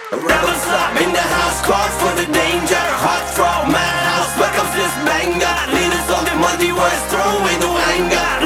Rebel slap in the house, cause for the danger. Hot throw, madhouse, back up this banger. Leaders of the multiverse, throw away the anger.